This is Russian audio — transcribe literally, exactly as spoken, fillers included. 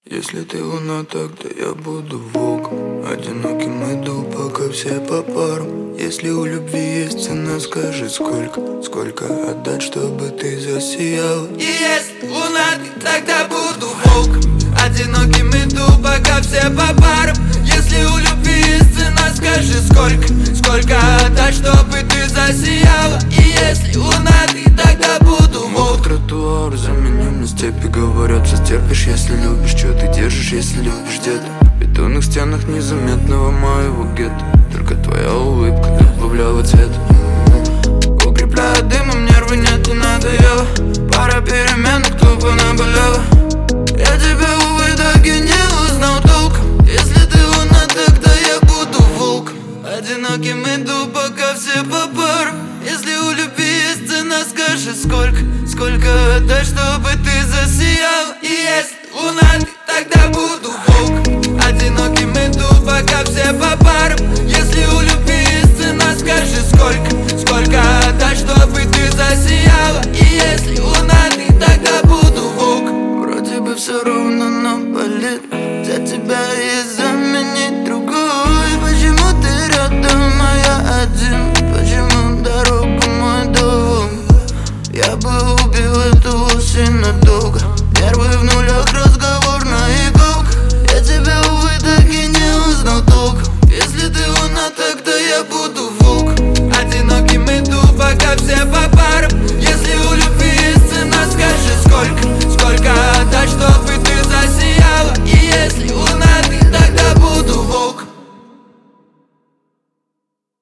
Если ты луна, тогда я буду волком. Одиноким иду, пока все по парам. Если у любви есть цена, скажи сколько. Сколько отдать, чтобы ты засияла. И если луна, ты тогда буду волком. Одиноким иду, пока все по парам. Если у любви есть цена, скажи сколько. Сколько отдать, чтобы ты засияла. И если луна, ты тогда буду волком. Тротуар заменим на степи. Говорят, все стерпишь, если любишь. Что ты держишь, если любишь где-то? В бетонных стенах незаметного моего гетто. Только твоя улыбка добавляла цвет. Укрепляет дымом, нервы нет и надоело. Пара перемен, тупо наболела. Я тебя, увы, так и не узнал толком. Если ты луна, тогда я буду волком. Одиноким иду, пока все по парам. Если у любви есть цена, скажи сколько. Сколько отдать, чтобы ты засияла. И если луна, ты тогда буду волком. Одиноким иду, пока все по парам. Если у любви есть цена, скажи сколько. Сколько отдать, чтобы ты засияла. И если луна, ты тогда буду волком. Вроде бы все ровно, но болит. За тебя и заменить другой. Почему ты рядом, а я один? Почему дорогу мой дом? Я бы убил эту осень надолго. Нервы вновь